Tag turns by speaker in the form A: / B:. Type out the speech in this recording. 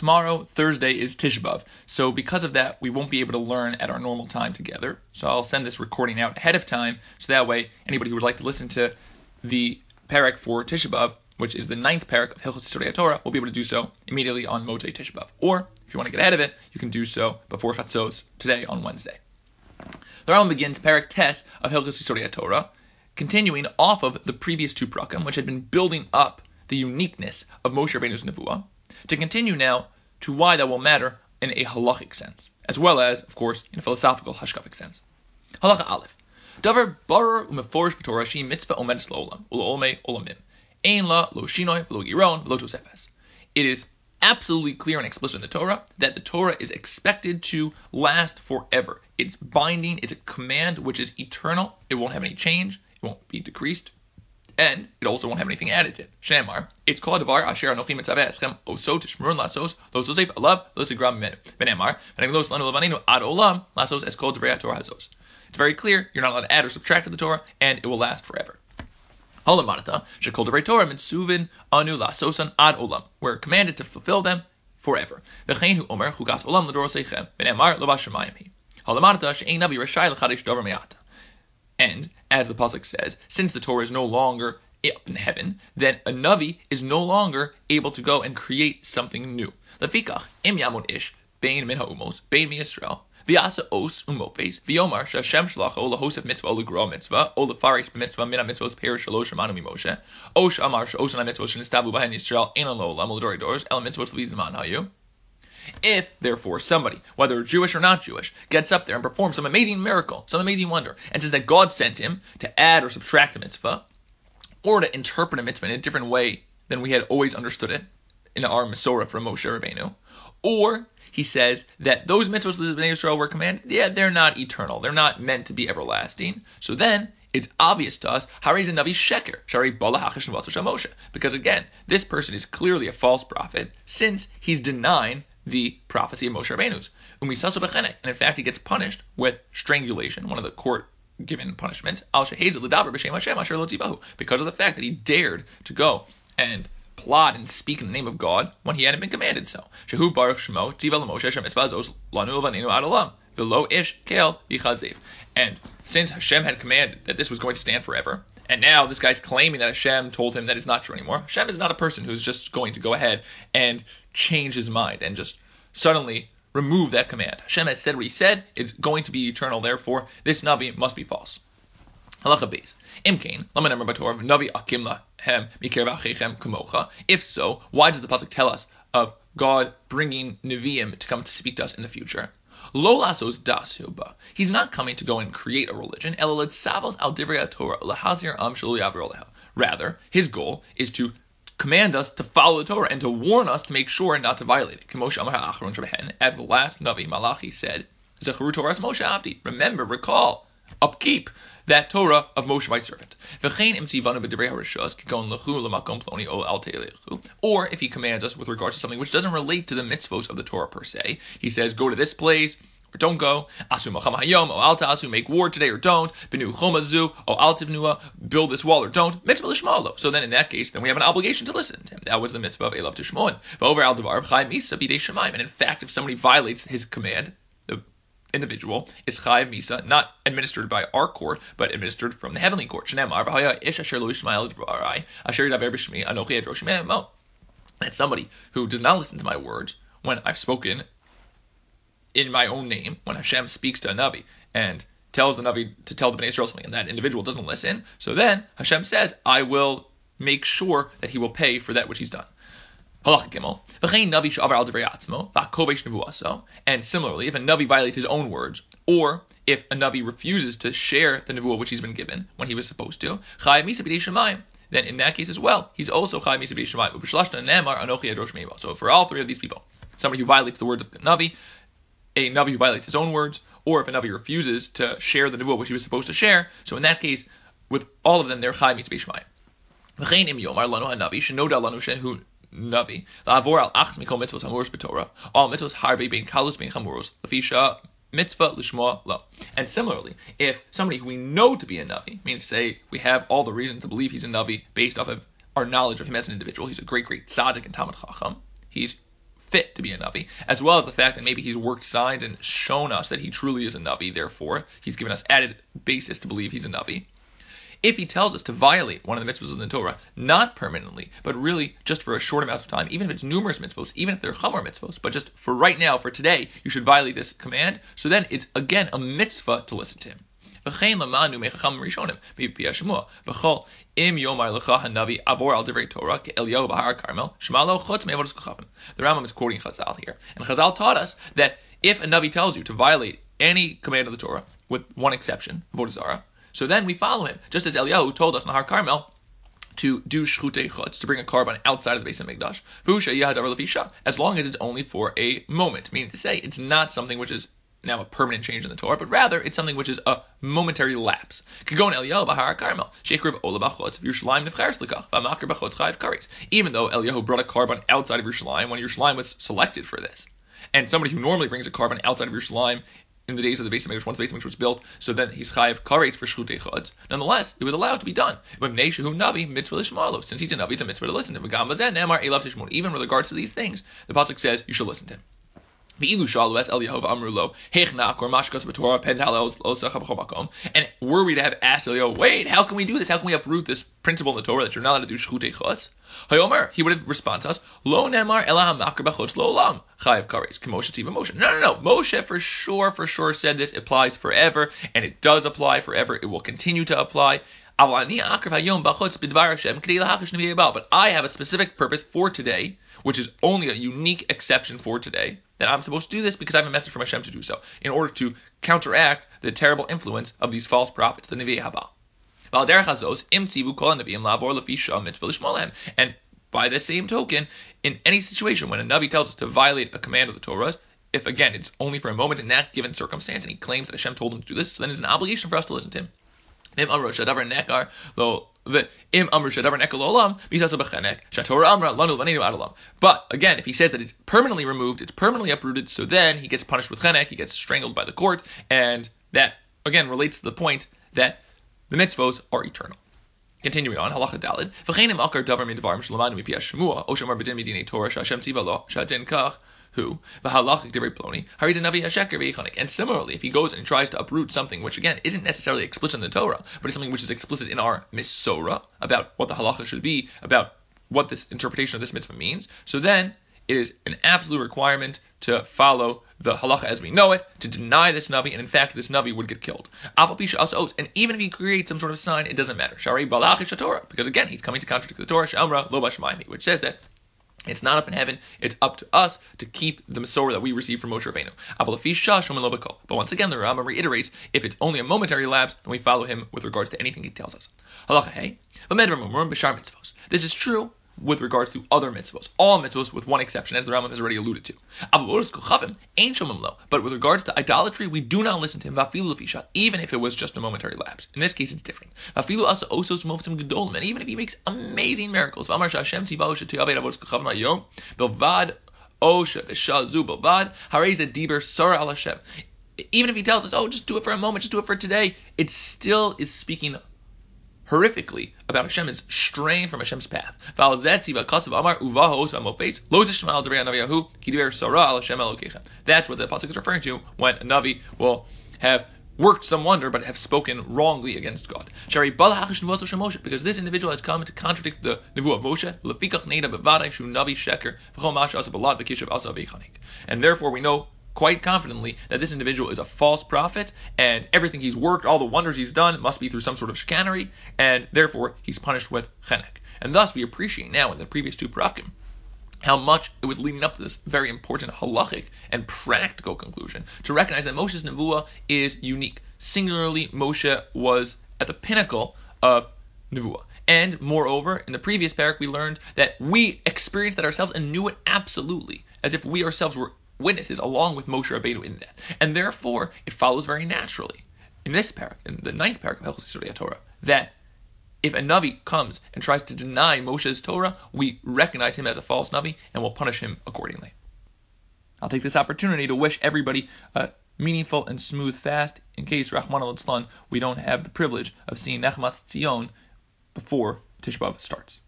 A: tomorrow, Thursday, is Tisha B'Av. So because of that, we won't be able to learn at our normal time together. So I'll send this recording out ahead of time, so that way anybody who would like to listen to the parak for Tisha B'Av, which is the 9th parak of Hilchos Historia Torah, will be able to do so immediately on Motzei Tisha B'Av. Or, if you want to get ahead of it, you can do so before Chatzos today on Wednesday. The Rambam begins parak Tes of Hilchos Historia Torah, continuing off of the previous two prakim, which had been building up the uniqueness of Moshe Rabbeinu's nevuah, to continue now to why that will matter in a halachic sense, as well as, of course, in a philosophical hashkafic sense. Halacha Aleph. Davar barer umeforish b'Torah shi mitzvah omedes la'olam u'la'olmei olamim ein la lo shinoi v'lo giron v'lo tosefes. It is absolutely clear and explicit in the Torah that the Torah is expected to last forever. It's binding. It's a command which is eternal. It won't have any change. It won't be decreased. And it also won't have anything added to it. Shemar, it's called Devar Asher Anochi Mitzaveh Eschem Oso Tishmurun Lasos Los Osef Alav Los Igram Mimenu. Benemar, Veneglos Lanu Levanenu Ad Olam Lasos Es Kol Devrei Torah Hazos. It's very clear. You're not allowed to add or subtract to the Torah, and it will last forever. Halamanata Shekol Devrei Torah Mitzuvin Anu Lasosan Ad Olam. We're commanded to fulfill them forever. V'chein Hu Omer Chugas Olam L'Dorosechem. Benemar Lo Bashamayim Hi. Halamanata She'ein Navi Rashai L'Chadesh Davar Me'ata. And, as the pasuk says, since the Torah is no longer up in heaven, then a Navi is no longer able to go and create something new. Lefikach, im yamon ish, bein min ha'umos, bein mi Yisrael, v'yasa os umopes, v'yomar sh'Hashem shalacho lahosef mitzvah o l'gra mitzvah, o l'farish b'mitzvah min ha'mitzvos perish shalosh amanu mi-Moshe, o sh'amar sh'osan ha'mitzvos sh'nistavu b'hen Yisrael, ein lo olam l'dorei doros, el mitzvos l'vizman hayu. If, therefore, somebody, whether Jewish or not Jewish, gets up there and performs some amazing miracle, some amazing wonder, and says that God sent him to add or subtract a mitzvah, or to interpret a mitzvah in a different way than we had always understood it in our Masorah from Moshe Rabbeinu, or he says that those mitzvahs that the Bnei Yisrael were commanded, they're not eternal, they're not meant to be everlasting, so then it's obvious to us, Harei ze Navi Sheker, Shari Bala Hachash Nevatzah Moshe, because again, this person is clearly a false prophet, since he's denying the prophecy of Moshe Rabbeinu's. And in fact, he gets punished with strangulation, one of the court-given punishments, because of the fact that he dared to go and plot and speak in the name of God when he hadn't been commanded so. And since Hashem had commanded that this was going to stand forever, and now this guy's claiming that Hashem told him that it's not true anymore. Hashem is not a person who's just going to go ahead and change his mind and just suddenly remove that command. Hashem has said what he said. It's going to be eternal. Therefore, this Navi must be false. Halacha beis. Imkein, lamanemar b'Torah, Navi akim lahem mikerav achechem kumocha. If so, why does the pasuk tell us of God bringing Nevi'im to come to speak to us in the future? Lo lasos das huba. He's not coming to go and create a religion. Rather, his goal is to command us to follow the Torah and to warn us to make sure not to violate it. As the last Navi Malachi said, Zecharu Torah's Moshe Avdi. Remember, recall, upkeep that Torah of Moshe my servant. Or if he commands us with regards to something which doesn't relate to the mitzvos of the Torah per se, he says go to this place or don't go. Asu macham hayom o al ta'asu, make war today or don't. Binu chomazu o al tivnua, build this wall or don't. Mitzvah l'shma'alo. So then in that case, then we have an obligation to listen to him. That was the mitzvah of Elav Tishmoin. V'over al devar chai misa b'dei shemaim. And in fact, if somebody violates his command, the individual is chayiv misa, not administered by our court, but administered from the heavenly court. Shneimar v'haya ish asher lo yishma'el dvarai asher yidaber b'shmi anochi adrosh me'emo. That's somebody who does not listen to my words when I've spoken in my own name, when Hashem speaks to a Navi and tells the Navi to tell the Bnei Yisrael something, and that individual doesn't listen, so then Hashem says, I will make sure that he will pay for that which he's done. And similarly, if a Navi violates his own words, or if a Navi refuses to share the Nevuah which he's been given when he was supposed to, then in that case as well, he's also chayav misa b'dei shemayim. So for all three of these people, somebody who violates the words of the Navi, a Navi who violates his own words, or if a Navi refuses to share the Nevuah which he was supposed to share, so in that case, with all of them, they're chayav misa b'dei shemayim. V'chein im yomar lanu hanavi shenoda lanu shehu Navi la'avor al achas mikol mitzvot hamuros b'Torah all mitzvos harbe bein kalus bein chamuros lefisha mitzvah lishma lo. And similarly, if somebody who we know to be a Navi, means to say we have all the reason to believe he's a Navi based off of our knowledge of him as an individual, he's a great tzaddik and Talmid Chacham, he's fit to be a Navi, as well as the fact that maybe he's worked signs and shown us that he truly is a Navi, therefore he's given us added basis to believe he's a Navi. If he tells us to violate one of the mitzvahs in the Torah, not permanently, but really just for a short amount of time, even if it's numerous mitzvahs, even if they're chamor mitzvahs, but just for right now, for today, you should violate this command, so then it's again a mitzvah to listen to him. Im Yomar Lecha Hanavi Avor Al Divrei Torah Eliyahu Bahar Carmel Shema Lo Chutz Me'avodas Kochavim. The Rambam is quoting Chazal here, and Chazal taught us that if a Navi tells you to violate any command of the Torah, with one exception, Avodah Zarah, so then we follow him, just as Eliyahu told us in Har Carmel to do shchutei chutz, to bring a carbon outside of the Beis Hamikdash, as long as it's only for a moment, meaning to say it's not something which is now a permanent change in the Torah, but rather it's something which is a momentary lapse. Even though Eliyahu brought a carbon outside of Yerushalayim when Yerushalayim was selected for this, and somebody who normally brings a carbon outside of Yerushalayim in the days of the Beis Hamikdash, once the Beis Hamikdash was built, so then he's chayav karetz for shchutei chutz. Nonetheless, it was allowed to be done. Since he's a Navi, it's a mitzvah to listen to him. Even with regards to these things, the pasuk says you should listen to him. And were we to have asked Eliyahu, wait, how can we do this? How can we uproot this principle in the Torah that you're not allowed to do shchutei chutz? He would have responded to us, Lo nemar ela hamakar b'chutz lo olam chayav kares k'Moshe tiva Moshe. No. Moshe for sure said this applies forever, and it does apply forever. It will continue to apply. But I have a specific purpose for today, which is only a unique exception for today, that I'm supposed to do this because I have a message from Hashem to do so, in order to counteract the terrible influence of these false prophets, the Nevi'ei Haba. And by the same token, in any situation when a Navi tells us to violate a command of the Torah, if again it's only for a moment in that given circumstance, and he claims that Hashem told him to do this, so then it's an obligation for us to listen to him. If But again, if he says that it's permanently removed, it's permanently uprooted, so then he gets punished with chenek, he gets strangled by the court, and that again relates to the point that the mitzvos are eternal. Continuing on, halacha dalid. And similarly, if he goes and tries to uproot something which again isn't necessarily explicit in the Torah, but is something which is explicit in our misora about what the halacha should be, about what this interpretation of this mitzvah means, so then it is an absolute requirement to follow the halacha as we know it, to deny this Navi, and in fact this Navi would get killed. And even if he creates some sort of sign, it doesn't matter. Because again, he's coming to contradict the Torah, which says that it's not up in heaven, it's up to us to keep the Masorah that we received from Moshe Rabbeinu. But once again, the Rambam reiterates, if it's only a momentary lapse, then we follow him with regards to anything he tells us. This is true with regards to other mitzvos, all mitzvos with one exception, as the Rambam has already alluded to. But with regards to idolatry, we do not listen to him, even if it was just a momentary lapse. In this case, it's different. And even if he makes amazing miracles, even if he tells us, just do it for a moment, just do it for today, it still is speaking horrifically about Hashem, is straying from Hashem's path. That's what the pasuk is referring to when a Navi will have worked some wonder but have spoken wrongly against God. Because this individual has come to contradict the Nevuah of Moshe, and therefore we know quite confidently that this individual is a false prophet, and everything he's worked, all the wonders he's done, must be through some sort of chicanery, and therefore he's punished with chenek. And thus we appreciate now in the previous two parakim how much it was leading up to this very important halachic and practical conclusion to recognize that Moshe's nevuah is unique. Singularly, Moshe was at the pinnacle of nevuah. And moreover, in the previous parak we learned that we experienced that ourselves and knew it absolutely, as if we ourselves were witnesses along with Moshe Rabbeinu in that. And therefore, it follows very naturally in this parak, in the 9th parak of Hilchos Yisodei Torah, that if a Navi comes and tries to deny Moshe's Torah, we recognize him as a false Navi and will punish him accordingly. I'll take this opportunity to wish everybody a meaningful and smooth fast, in case, Rahman al-Litzlan, we don't have the privilege of seeing Nechmat Tzion before Tisha B'Av starts.